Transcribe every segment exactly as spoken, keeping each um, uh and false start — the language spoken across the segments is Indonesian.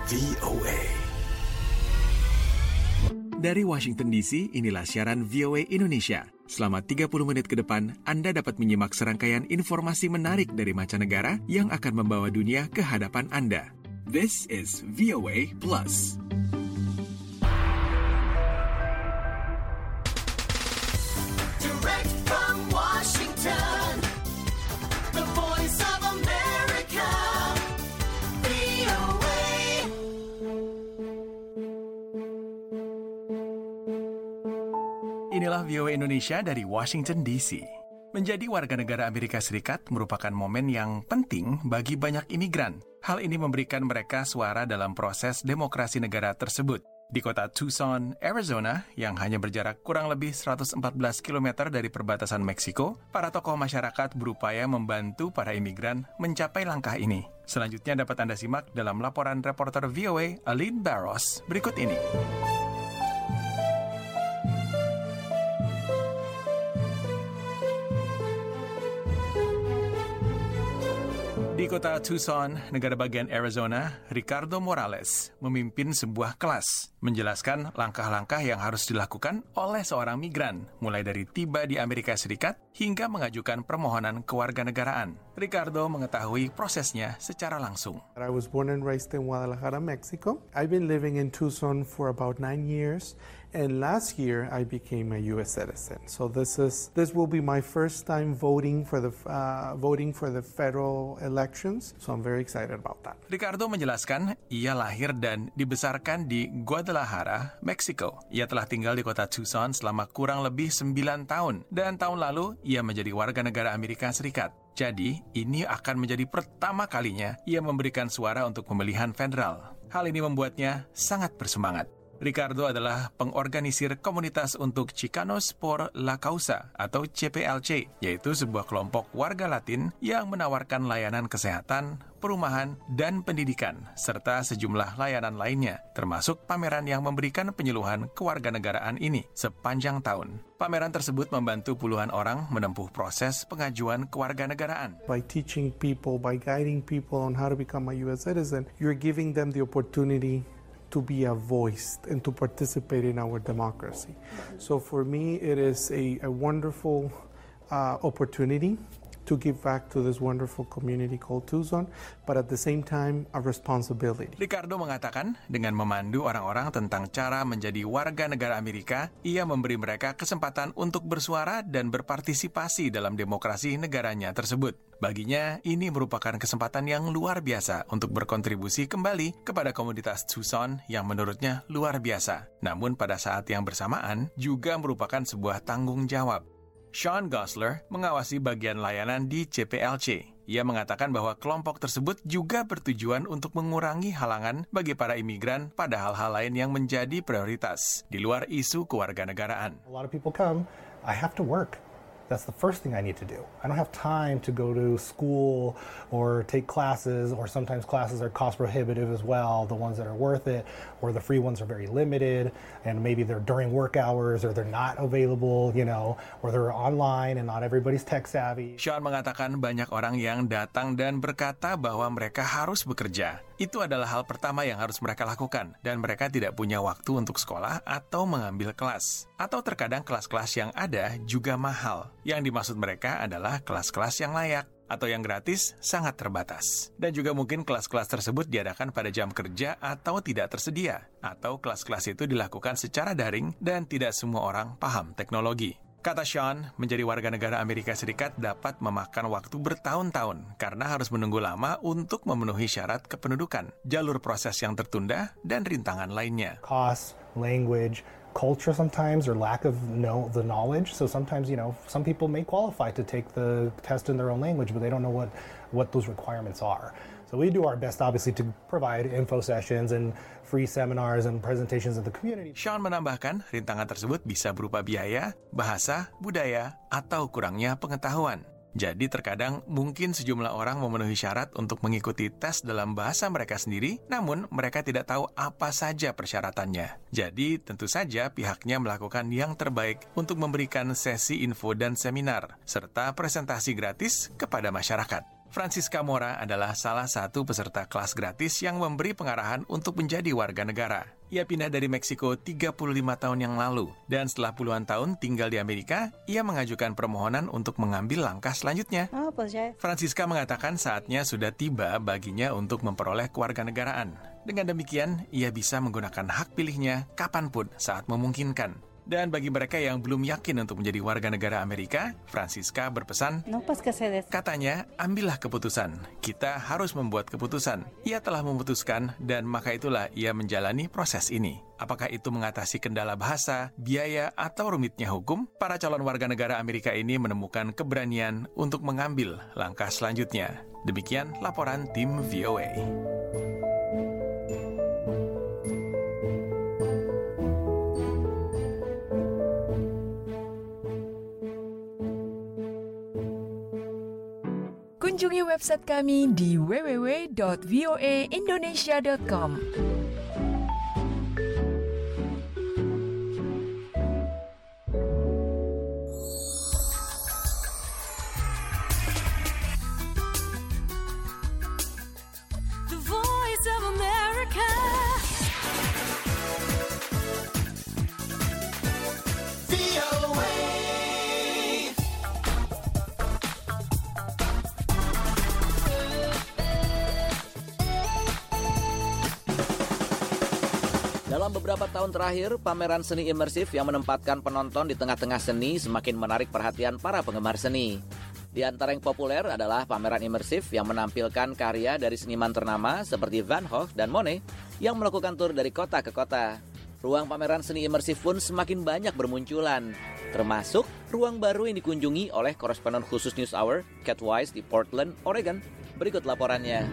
V O A. Dari Washington D C, inilah siaran V O A Indonesia. Selama tiga puluh menit ke depan, Anda dapat menyimak serangkaian informasi menarik dari mancanegara yang akan membawa dunia ke hadapan Anda. This is V O A Plus. Direct from Washington, the voice of America, V O A. Inilah V O A Indonesia dari Washington D C. Menjadi warga negara Amerika Serikat merupakan momen yang penting bagi banyak imigran. Hal ini memberikan mereka suara dalam proses demokrasi negara tersebut. Di kota Tucson, Arizona, yang hanya berjarak kurang lebih seratus empat belas kilometer dari perbatasan Meksiko, para tokoh masyarakat berupaya membantu para imigran mencapai langkah ini. Selanjutnya dapat Anda simak dalam laporan reporter V O A, Aline Barros, berikut ini. Di kota Tucson, negara bagian Arizona, Ricardo Morales memimpin sebuah kelas, menjelaskan langkah-langkah yang harus dilakukan oleh seorang migran, mulai dari tiba di Amerika Serikat hingga mengajukan permohonan kewarganegaraan. Ricardo mengetahui prosesnya secara langsung. I was born and raised in Guadalajara, Mexico. I've been living in Tucson for about nine years. And last year, I became a U S citizen. So this is this will be my first time voting for the uh, voting for the federal elections. So I'm very excited about that. Ricardo menjelaskan, ia lahir dan dibesarkan di Guadalajara, Meksiko. Ia telah tinggal di kota Tucson selama kurang lebih sembilan tahun. Dan tahun lalu, ia menjadi warga negara Amerika Serikat. Jadi, ini akan menjadi pertama kalinya ia memberikan suara untuk pemilihan federal. Hal ini membuatnya sangat bersemangat. Ricardo adalah pengorganisir komunitas untuk Chicanos por la Causa atau C P L C, yaitu sebuah kelompok warga Latin yang menawarkan layanan kesehatan, perumahan, dan pendidikan, serta sejumlah layanan lainnya, termasuk pameran yang memberikan penyuluhan kewarganegaraan ini sepanjang tahun. Pameran tersebut membantu puluhan orang menempuh proses pengajuan kewarganegaraan. By teaching people, by guiding people on how to become a U S citizen, you're giving them the opportunity to be a voice and to participate in our democracy. So for me, it is a, a wonderful uh, opportunity to give back to this wonderful community called Tucson, but at the same time, a responsibility. Ricardo mengatakan, dengan memandu orang-orang tentang cara menjadi warga negara Amerika, ia memberi mereka kesempatan untuk bersuara dan berpartisipasi dalam demokrasi negaranya tersebut. Baginya, ini merupakan kesempatan yang luar biasa untuk berkontribusi kembali kepada komunitas Tucson yang menurutnya luar biasa. Namun pada saat yang bersamaan, juga merupakan sebuah tanggung jawab. Sean Gosler mengawasi bagian layanan di C P L C. Ia mengatakan bahwa kelompok tersebut juga bertujuan untuk mengurangi halangan bagi para imigran pada hal-hal lain yang menjadi prioritas di luar isu kewarganegaraan. A lot of people come, I have to work. That's the first thing I need to do. I don't have time to go to school or take classes, or sometimes classes are cost prohibitive as well, the ones that are worth it, or the free ones are very limited, and maybe they're during work hours, or they're not available, you know, or they're online and not everybody's tech savvy. Sean mengatakan banyak orang yang datang dan berkata bahwa mereka harus bekerja. Itu adalah hal pertama yang harus mereka lakukan, dan mereka tidak punya waktu untuk sekolah atau mengambil kelas. Atau terkadang kelas-kelas yang ada juga mahal. Yang dimaksud mereka adalah kelas-kelas yang layak atau yang gratis sangat terbatas. Dan juga mungkin kelas-kelas tersebut diadakan pada jam kerja atau tidak tersedia. Atau kelas-kelas itu dilakukan secara daring dan tidak semua orang paham teknologi. Kata Sean, menjadi warga negara Amerika Serikat dapat memakan waktu bertahun-tahun karena harus menunggu lama untuk memenuhi syarat kependudukan, jalur proses yang tertunda, dan rintangan lainnya. Cost, language, culture sometimes, or lack of know the knowledge. So sometimes, you know, some people may qualify to take the test in their own language, but they don't know what, what those requirements are. So we do our best, obviously, to provide info sessions and free seminars and presentations in the community. Sean menambahkan, rintangan tersebut bisa berupa biaya, bahasa, budaya, atau kurangnya pengetahuan. Jadi terkadang mungkin sejumlah orang memenuhi syarat untuk mengikuti tes dalam bahasa mereka sendiri, namun mereka tidak tahu apa saja persyaratannya. Jadi tentu saja pihaknya melakukan yang terbaik untuk memberikan sesi info dan seminar, serta presentasi gratis kepada masyarakat. Francisca Mora adalah salah satu peserta kelas gratis yang memberi pengarahan untuk menjadi warga negara. Ia pindah dari Meksiko tiga puluh lima tahun yang lalu, dan setelah puluhan tahun tinggal di Amerika, ia mengajukan permohonan untuk mengambil langkah selanjutnya. Oh, pues ya. Francisca mengatakan saatnya sudah tiba baginya untuk memperoleh kewarganegaraan. Dengan demikian, ia bisa menggunakan hak pilihnya kapanpun saat memungkinkan. Dan bagi mereka yang belum yakin untuk menjadi warga negara Amerika, Francisca berpesan, No, pues que se des. katanya, ambillah keputusan. Kita harus membuat keputusan. Ia telah memutuskan dan maka itulah ia menjalani proses ini. Apakah itu mengatasi kendala bahasa, biaya, atau rumitnya hukum? Para calon warga negara Amerika ini menemukan keberanian untuk mengambil langkah selanjutnya. Demikian laporan tim V O A. Kunjungi website kami di w w w dot v o a indonesia dot com. The voice of America. V O A. Dalam beberapa tahun terakhir, pameran seni imersif yang menempatkan penonton di tengah-tengah seni semakin menarik perhatian para penggemar seni. Di antara yang populer adalah pameran imersif yang menampilkan karya dari seniman ternama seperti Van Gogh dan Monet yang melakukan tur dari kota ke kota. Ruang pameran seni imersif pun semakin banyak bermunculan, termasuk ruang baru yang dikunjungi oleh koresponden khusus NewsHour, Kat Wise di Portland, Oregon. Berikut laporannya.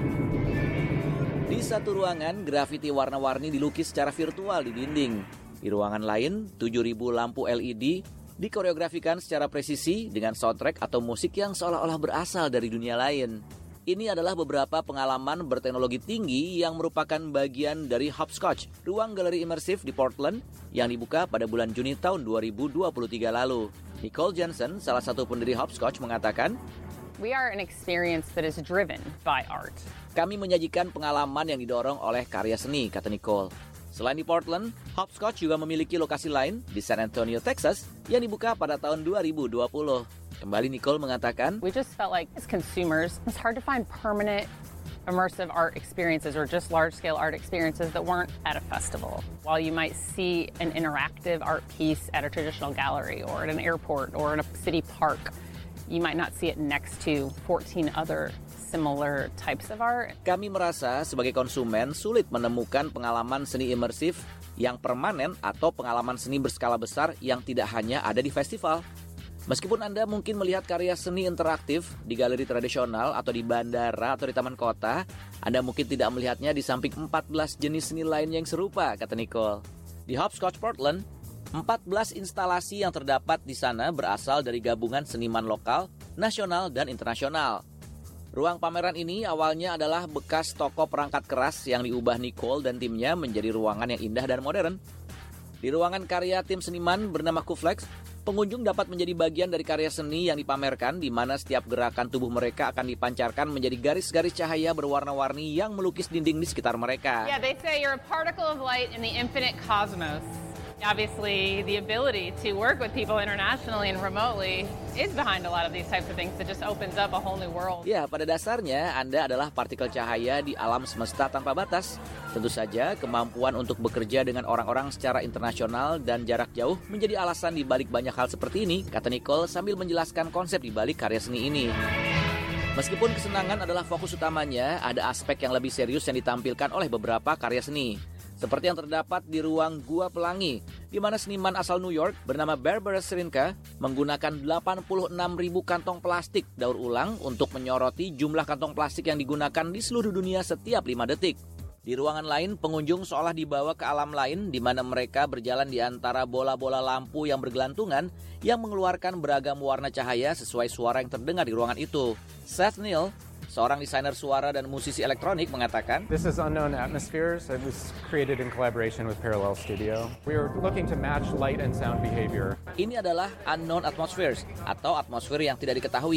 Di satu ruangan, grafiti warna-warni dilukis secara virtual di dinding. Di ruangan lain, tujuh ribu lampu L E D dikoreografikan secara presisi dengan soundtrack atau musik yang seolah-olah berasal dari dunia lain. Ini adalah beberapa pengalaman berteknologi tinggi yang merupakan bagian dari Hopscotch, ruang galeri imersif di Portland yang dibuka pada bulan Juni tahun dua ribu dua puluh tiga lalu. Nicole Jensen, salah satu pendiri Hopscotch, mengatakan, We are an experience that is driven by art. Kami menyajikan pengalaman yang didorong oleh karya seni, kata Nicole. Selain di Portland, Hopscotch juga memiliki lokasi lain di San Antonio, Texas, yang dibuka pada tahun dua ribu dua puluh. Kembali Nicole mengatakan, We just felt like as consumers, it's hard to find permanent immersive art experiences or just large-scale art experiences that weren't at a festival. While you might see an interactive art piece at a traditional gallery or at an airport or in a city park, you might not see it next to fourteen other similar types of art. Kami merasa sebagai konsumen sulit menemukan pengalaman seni imersif yang permanen atau pengalaman seni berskala besar yang tidak hanya ada di festival. Meskipun Anda mungkin melihat karya seni interaktif di galeri tradisional atau di bandara atau di taman kota, Anda mungkin tidak melihatnya di samping empat belas jenis seni lain yang serupa, kata Nicole. Di Hopscotch Portland, empat belas instalasi yang terdapat di sana berasal dari gabungan seniman lokal, nasional, dan internasional. Ruang pameran ini awalnya adalah bekas toko perangkat keras yang diubah Nicole dan timnya menjadi ruangan yang indah dan modern. Di ruangan karya tim seniman bernama Kuflex, pengunjung dapat menjadi bagian dari karya seni yang dipamerkan di mana setiap gerakan tubuh mereka akan dipancarkan menjadi garis-garis cahaya berwarna-warni yang melukis dinding di sekitar mereka. Yeah, they say you're a particle of light in the infinite cosmos. Obviously, the ability to work with people internationally and remotely is behind a lot of these types of things. It just opens up a whole new world. Ya, pada dasarnya Anda adalah partikel cahaya di alam semesta tanpa batas. Tentu saja, kemampuan untuk bekerja dengan orang-orang secara internasional dan jarak jauh menjadi alasan di balik banyak hal seperti ini, kata Nicole sambil menjelaskan konsep di balik karya seni ini. Meskipun kesenangan adalah fokus utamanya, ada aspek yang lebih serius yang ditampilkan oleh beberapa karya seni. Seperti yang terdapat di ruang Gua Pelangi, di mana seniman asal New York bernama Barbara Srinka menggunakan delapan puluh enam ribu kantong plastik daur ulang untuk menyoroti jumlah kantong plastik yang digunakan di seluruh dunia setiap lima detik. Di ruangan lain, pengunjung seolah dibawa ke alam lain di mana mereka berjalan di antara bola-bola lampu yang bergelantungan yang mengeluarkan beragam warna cahaya sesuai suara yang terdengar di ruangan itu. Seth Neal, seorang desainer suara dan musisi elektronik, mengatakan, This is Unknown Atmospheres. It was created in collaboration with Parallel Studio. We are looking to match light and sound behavior. Ini adalah Unknown Atmospheres atau atmosfer yang tidak diketahui.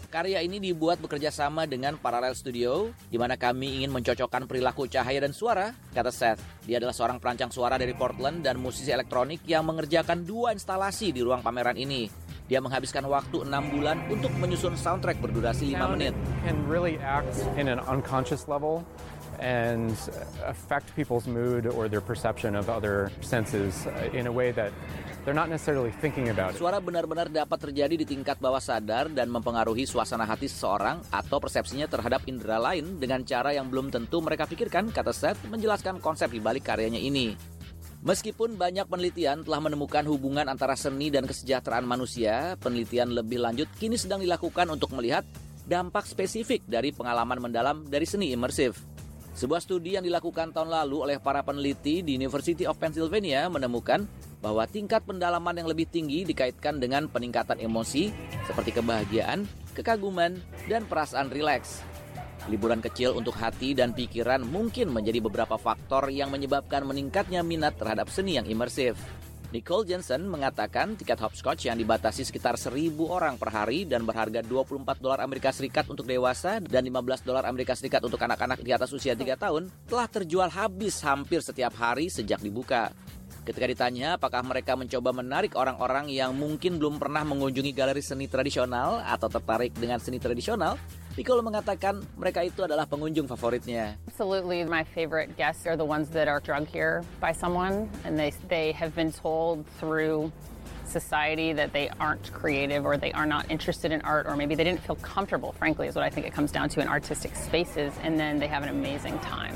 Karya ini dibuat bekerja sama dengan Parallel Studio, di mana kami ingin mencocokkan perilaku cahaya dan suara, kata Seth. Dia adalah seorang perancang suara dari Portland dan musisi elektronik yang mengerjakan dua instalasi di ruang pameran ini. Dia menghabiskan waktu enam bulan untuk menyusun soundtrack berdurasi lima menit. Can really act in an unconscious level and affect people's mood or their perception of other senses in a way that they're not necessarily thinking about it. Suara benar-benar dapat terjadi di tingkat bawah sadar dan mempengaruhi suasana hati seseorang atau persepsinya terhadap indera lain dengan cara yang belum tentu mereka pikirkan, kata Seth menjelaskan konsep di balik karyanya ini. Meskipun banyak penelitian telah menemukan hubungan antara seni dan kesejahteraan manusia, penelitian lebih lanjut kini sedang dilakukan untuk melihat dampak spesifik dari pengalaman mendalam dari seni imersif. Sebuah studi yang dilakukan tahun lalu oleh para peneliti di University of Pennsylvania menemukan bahwa tingkat pendalaman yang lebih tinggi dikaitkan dengan peningkatan emosi seperti kebahagiaan, kekaguman, dan perasaan rileks. Liburan kecil untuk hati dan pikiran mungkin menjadi beberapa faktor yang menyebabkan meningkatnya minat terhadap seni yang imersif. Nicole Jensen mengatakan tiket hopscotch yang dibatasi sekitar seribu orang per hari dan berharga dua puluh empat dolar Amerika Serikat untuk dewasa dan lima belas dolar Amerika Serikat untuk anak-anak di atas usia tiga tahun telah terjual habis hampir setiap hari sejak dibuka. Ketika ditanya apakah mereka mencoba menarik orang-orang yang mungkin belum pernah mengunjungi galeri seni tradisional atau tertarik dengan seni tradisional, Nicole mengatakan mereka itu adalah pengunjung favoritnya. Absolutely, my favorite guests are the ones that are drugged here by someone, and they they have been told through society that they aren't creative or they are not interested in art, or maybe they didn't feel comfortable, frankly, is what I think it comes down to in artistic spaces, and then they have an amazing time.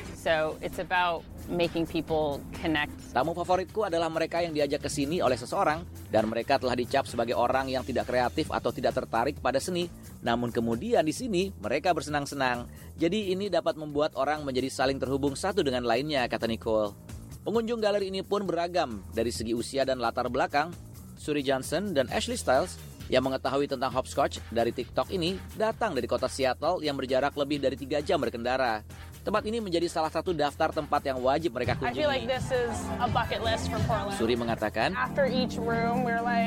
So it's about making people connect. Tamu favoritku adalah mereka yang diajak ke sini oleh seseorang dan mereka telah dicap sebagai orang yang tidak kreatif atau tidak tertarik pada seni. Namun kemudian di sini mereka bersenang-senang. Jadi ini dapat membuat orang menjadi saling terhubung satu dengan lainnya, kata Nicole. Pengunjung galeri ini pun beragam dari segi usia dan latar belakang. Suri Johnson dan Ashley Styles yang mengetahui tentang hopscotch dari TikTok ini datang dari kota Seattle yang berjarak lebih dari tiga jam berkendara. Tempat ini menjadi salah satu daftar tempat yang wajib mereka kunjungi. I feel like this is a bucket list for Portland. Suri mengatakan, after each room we're like,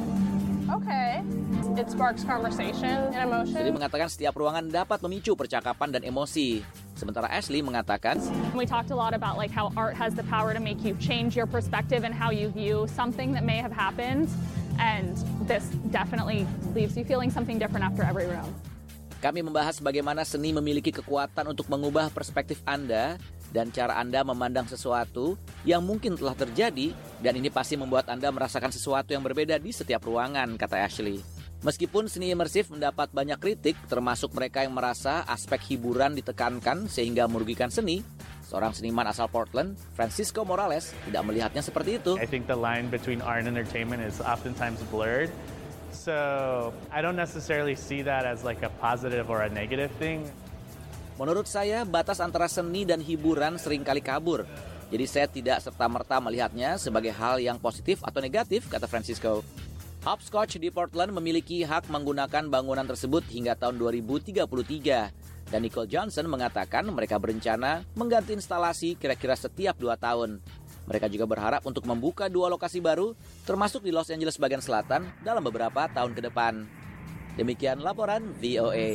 okay, it sparks conversation and emotion. Suri mengatakan setiap ruangan dapat memicu percakapan dan emosi. Sementara Ashley mengatakan, we talked a lot about like how art has the power to make you change your perspective and how you view something that may have happened, and this definitely leaves you feeling something different after every room. Kami membahas bagaimana seni memiliki kekuatan untuk mengubah perspektif Anda dan cara Anda memandang sesuatu yang mungkin telah terjadi, dan ini pasti membuat Anda merasakan sesuatu yang berbeda di setiap ruangan, kata Ashley. Meskipun seni imersif mendapat banyak kritik, termasuk mereka yang merasa aspek hiburan ditekankan sehingga merugikan seni, seorang seniman asal Portland, Francisco Morales, tidak melihatnya seperti itu. I think the line between art and entertainment is oftentimes blurred. So, I don't necessarily see that as like a positive or a negative thing. Menurut saya, batas antara seni dan hiburan seringkali kabur. Jadi saya tidak serta-merta melihatnya sebagai hal yang positif atau negatif, kata Francisco. Hopscotch di Portland memiliki hak menggunakan bangunan tersebut hingga tahun dua ribu tiga puluh tiga. Dan Nicole Johnson mengatakan mereka berencana mengganti instalasi kira-kira setiap dua tahun. Mereka juga berharap untuk membuka dua lokasi baru, termasuk di Los Angeles bagian selatan, dalam beberapa tahun ke depan. Demikian laporan V O A.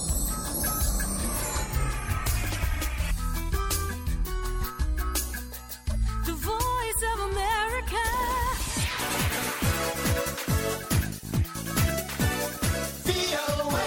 The Voice of America. V O A.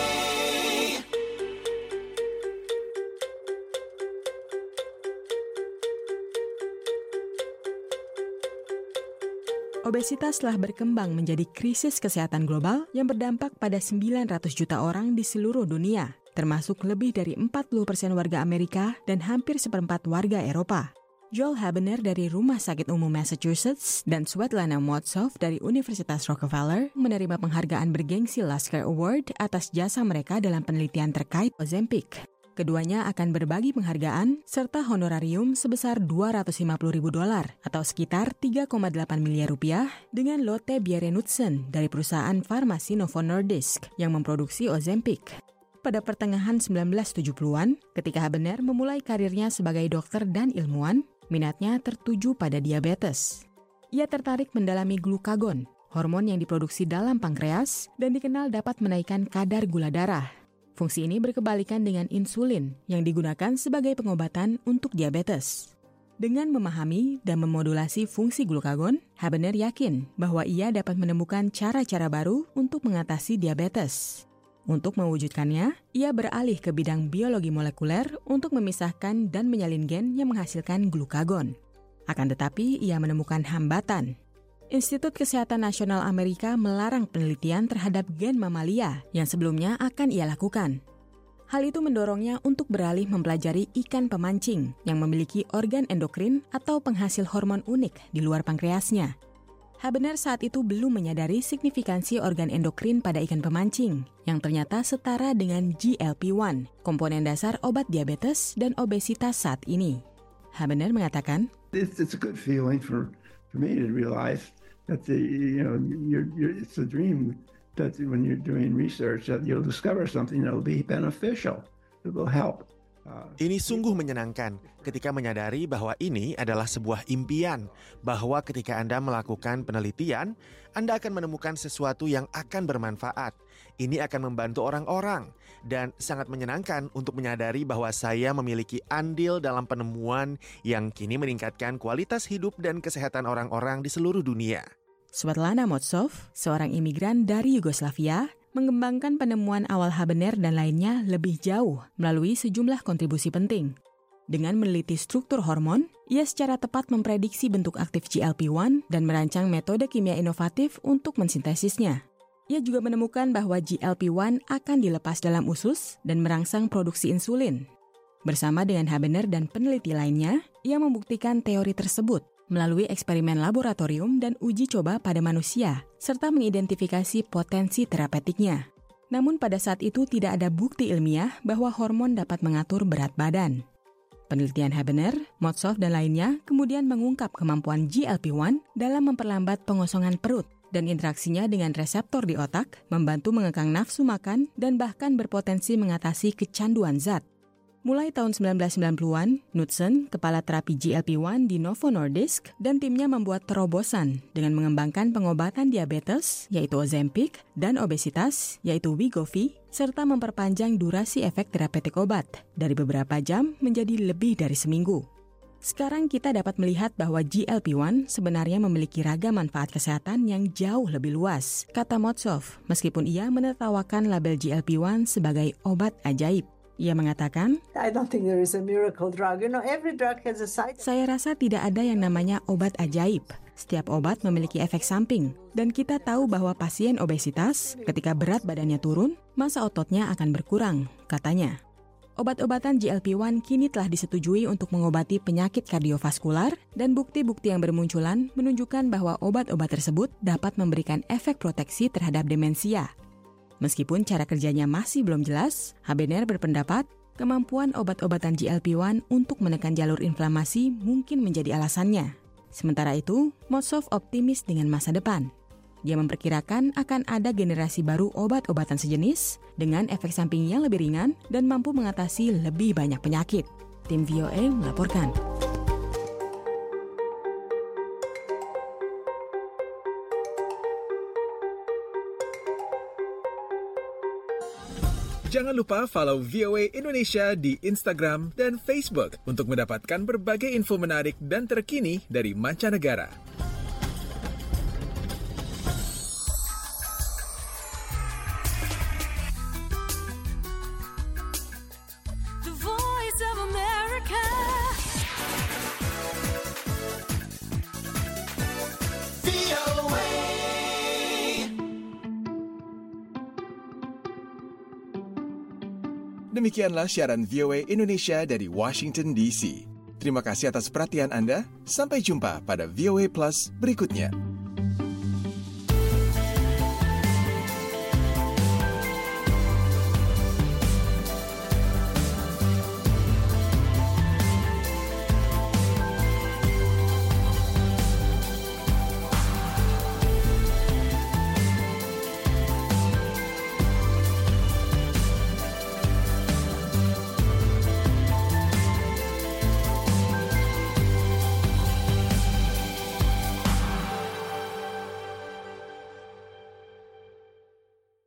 Obesitas telah berkembang menjadi krisis kesehatan global yang berdampak pada sembilan ratus juta orang di seluruh dunia, termasuk lebih dari empat puluh persen warga Amerika dan hampir seperempat warga Eropa. Joel Habener dari Rumah Sakit Umum Massachusetts dan Svetlana Motsov dari Universitas Rockefeller menerima penghargaan bergengsi Lasker Award atas jasa mereka dalam penelitian terkait Ozempic. Keduanya akan berbagi penghargaan serta honorarium sebesar dua ratus lima puluh ribu dolar atau sekitar tiga koma delapan miliar rupiah dengan Lotte Bjerre-Knudsen dari perusahaan farmasi Novo Nordisk yang memproduksi Ozempic. Pada pertengahan sembilan belas tujuh puluhan, ketika Habener memulai karirnya sebagai dokter dan ilmuwan, minatnya tertuju pada diabetes. Ia tertarik mendalami glukagon, hormon yang diproduksi dalam pankreas dan dikenal dapat menaikkan kadar gula darah. Fungsi ini berkebalikan dengan insulin yang digunakan sebagai pengobatan untuk diabetes. Dengan memahami dan memodulasi fungsi glukagon, Habener yakin bahwa ia dapat menemukan cara-cara baru untuk mengatasi diabetes. Untuk mewujudkannya, ia beralih ke bidang biologi molekuler untuk memisahkan dan menyalin gen yang menghasilkan glukagon. Akan tetapi, ia menemukan hambatan. Institut Kesehatan Nasional Amerika melarang penelitian terhadap gen mamalia yang sebelumnya akan ia lakukan. Hal itu mendorongnya untuk beralih mempelajari ikan pemancing yang memiliki organ endokrin atau penghasil hormon unik di luar pankreasnya. Habener saat itu belum menyadari signifikansi organ endokrin pada ikan pemancing yang ternyata setara dengan G L P satu, komponen dasar obat diabetes dan obesitas saat ini. Habener mengatakan, It's, it's a good feeling for, for me to realize that the, you know, you're, you're, it's a dream that when you're doing research that you'll discover something that will be beneficial, that will help. Uh, ini sungguh menyenangkan ketika menyadari bahwa ini adalah sebuah impian, bahwa ketika Anda melakukan penelitian, Anda akan menemukan sesuatu yang akan bermanfaat. Ini akan membantu orang-orang, dan sangat menyenangkan untuk menyadari bahwa saya memiliki andil dalam penemuan yang kini meningkatkan kualitas hidup dan kesehatan orang-orang di seluruh dunia. Svetlana Motsov, seorang imigran dari Yugoslavia, mengembangkan penemuan awal Habener dan lainnya lebih jauh melalui sejumlah kontribusi penting. Dengan meneliti struktur hormon, ia secara tepat memprediksi bentuk aktif G L P satu dan merancang metode kimia inovatif untuk mensintesisnya. Ia juga menemukan bahwa G L P satu akan dilepas dalam usus dan merangsang produksi insulin. Bersama dengan Habener dan peneliti lainnya, ia membuktikan teori tersebut melalui eksperimen laboratorium dan uji coba pada manusia, serta mengidentifikasi potensi terapeutiknya. Namun pada saat itu tidak ada bukti ilmiah bahwa hormon dapat mengatur berat badan. Penelitian Habener, Motsov dan lainnya kemudian mengungkap kemampuan G L P satu dalam memperlambat pengosongan perut dan interaksinya dengan reseptor di otak, membantu mengekang nafsu makan dan bahkan berpotensi mengatasi kecanduan zat. Mulai tahun sembilan belas sembilan puluhan, Knudsen, kepala terapi G L P satu di Novo Nordisk, dan timnya membuat terobosan dengan mengembangkan pengobatan diabetes, yaitu Ozempic, dan obesitas, yaitu Wegovy, serta memperpanjang durasi efek terapeutik obat dari beberapa jam menjadi lebih dari seminggu. Sekarang kita dapat melihat bahwa G L P satu sebenarnya memiliki ragam manfaat kesehatan yang jauh lebih luas, kata Motsov, meskipun ia menertawakan label G L P satu sebagai obat ajaib. Ia mengatakan, I don't think there is a miracle drug. You know, every drug has a side. Saya rasa tidak ada yang namanya obat ajaib. Setiap obat memiliki efek samping. Dan kita tahu bahwa pasien obesitas, ketika berat badannya turun, massa ototnya akan berkurang, katanya. Obat-obatan G L P satu kini telah disetujui untuk mengobati penyakit kardiovaskular, dan bukti-bukti yang bermunculan menunjukkan bahwa obat-obat tersebut dapat memberikan efek proteksi terhadap demensia. Meskipun cara kerjanya masih belum jelas, Habener berpendapat kemampuan obat-obatan G L P satu untuk menekan jalur inflamasi mungkin menjadi alasannya. Sementara itu, Motsov optimis dengan masa depan. Dia memperkirakan akan ada generasi baru obat-obatan sejenis dengan efek samping yang lebih ringan dan mampu mengatasi lebih banyak penyakit. Tim V O A melaporkan. Jangan lupa follow V O A Indonesia di Instagram dan Facebook untuk mendapatkan berbagai info menarik dan terkini dari mancanegara. The Voice of America. V O A. Demikianlah siaran V O A Indonesia dari Washington D C. Terima kasih atas perhatian Anda. Sampai jumpa pada V O A Plus berikutnya.